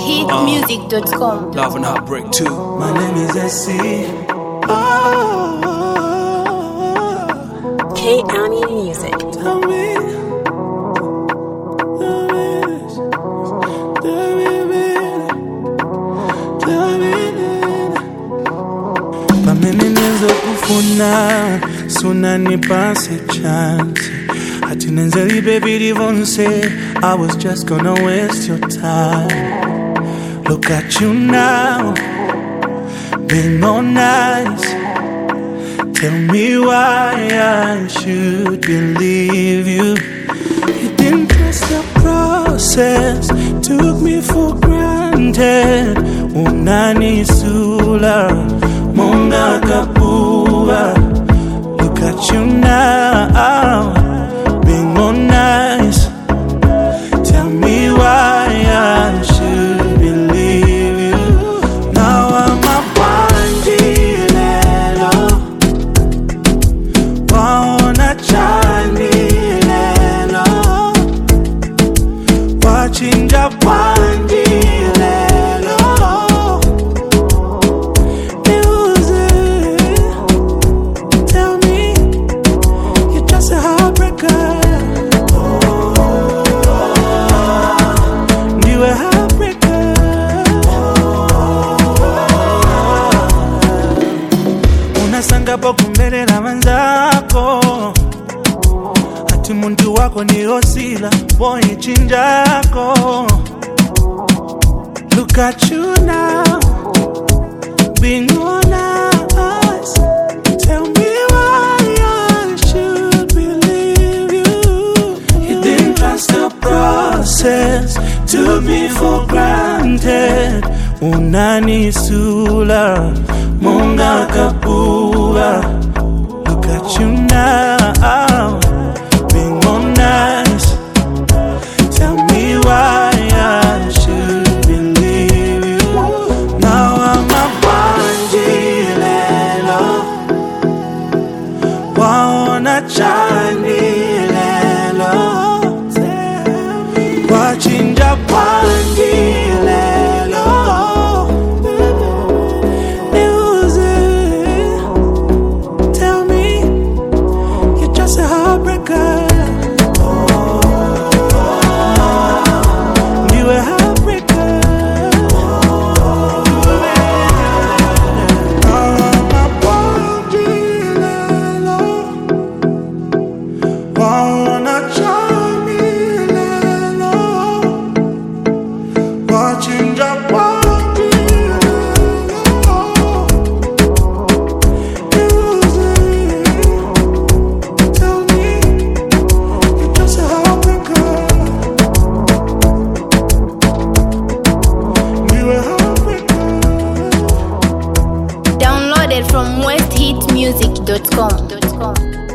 westheatmusic.com. Love and Heartbreak 2. My name is SC. K-Ami Music. Tell me. Pameneneza kufuna suna nipase chance ati nenzeli baby divonse I was just gonna waste your time. Look at you now, being all nice. Tell me why I should believe you. You didn't trust the process, took me for granted. Unani sula, monga kapua. Look at you now, being all nice. Tell me why I should believe you. Now I'm a bandilelo, waona chanilelo, wachinja bandilelo. Tell me, you're just a heartbreaker. Unasanga kumbele na manzako ati muntu wako ni osila boy chinjako. Look at you now, being honest. Tell me why I should believe you. You didn't trust the process, took me for granted. Unani sula, monga kapua. Look at you now, being all nice. Tell me why I should believe you. Now I'm a bandilelo, waona chanilelo, wachinja bandilelo. Downloaded from westheatmusic.com.